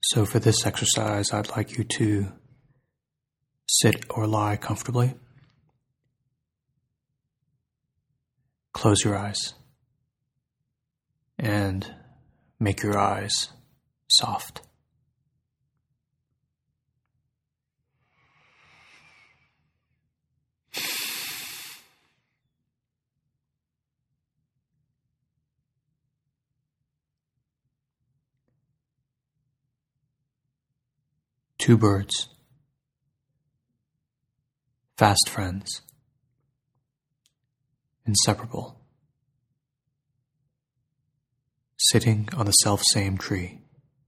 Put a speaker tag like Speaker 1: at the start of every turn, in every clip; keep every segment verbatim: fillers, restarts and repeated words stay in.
Speaker 1: So for this exercise, I'd like you to sit or lie comfortably. Close your eyes and make your eyes soft. Two birds, fast friends, inseparable, sitting on the self-same tree.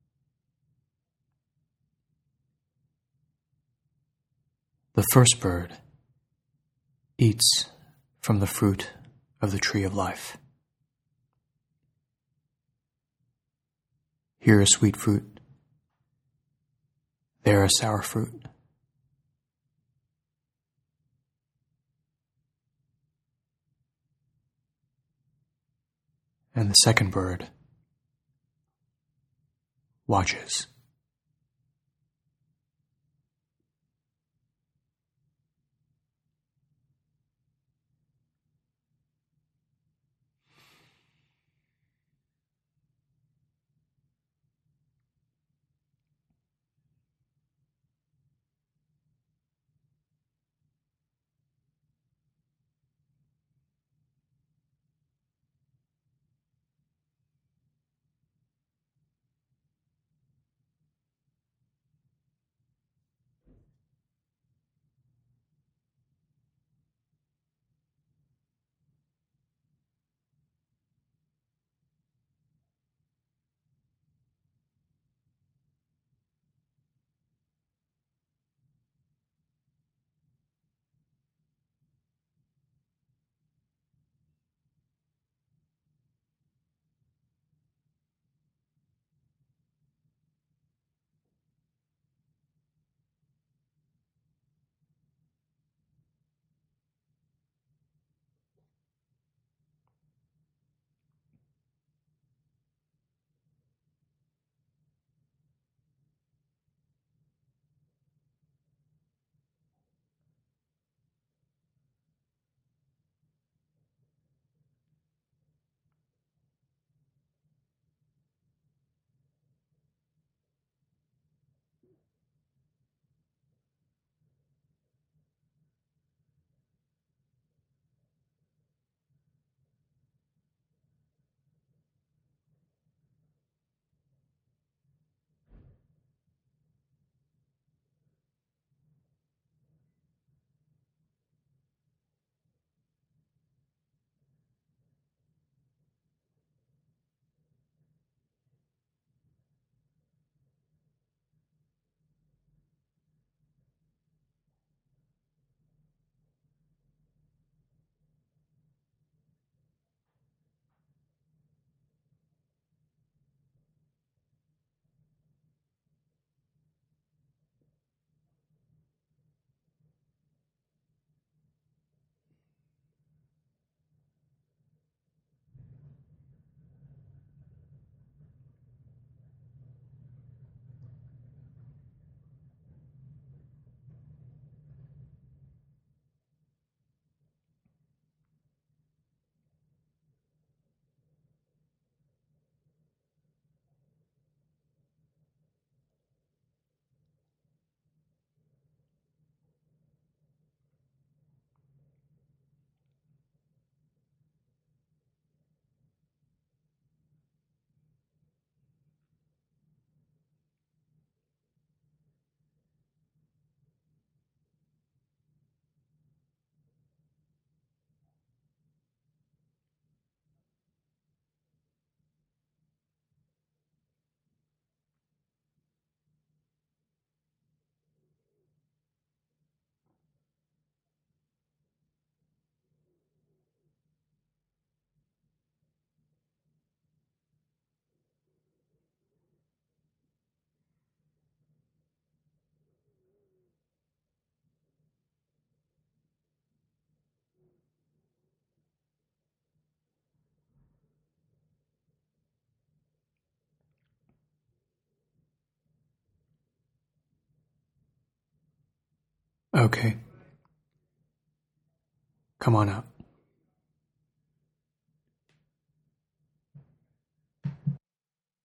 Speaker 1: The first bird eats from the fruit of the tree of life. Here a sweet fruit, there a sour fruit. And the second bird watches. Okay. Come on out.